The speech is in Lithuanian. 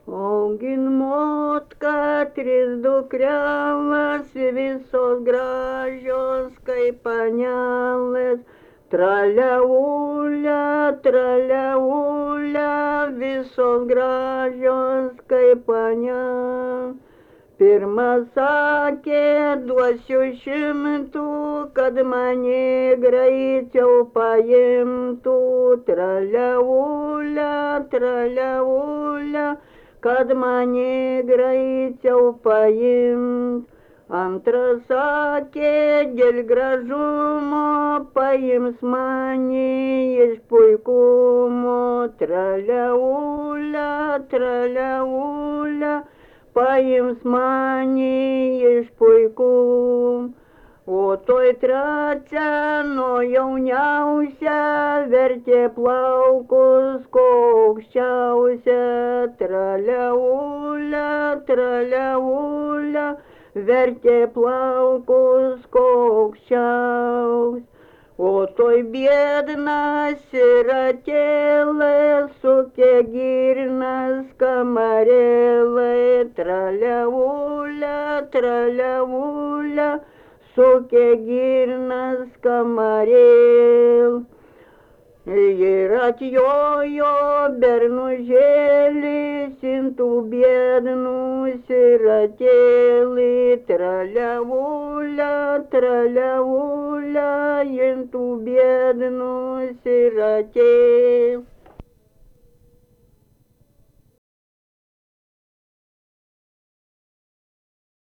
Augin motka tris dukrelės, visos gražios kaip panelės. Traliaulia, traliaulia, visos gražios kaip panelės. Pirmas sakė, duosiu 100, kad mane greičiau paimtų. Traliaulia, traliaulia, kad mane greičiau paimt. Antras sakė, dėl gražumo paims mane iš puikumo. Traliaulia, traliaulia, paims mane iš puikumo. O toj trečia, nuo jauniausia, vertė plaukus aukščiausia. Traliaulia, traliaulia, vertė plaukus aukščiausia. O toj biednas siratėlė, sukė girnas kamarėlė. Traliaulia, traliaulia, sukė girnas kamarėlė. Ir atjojo bernužėlis, intų biednų siratėlį. Traliaulia, traliaulia, intų biednų siratėlį.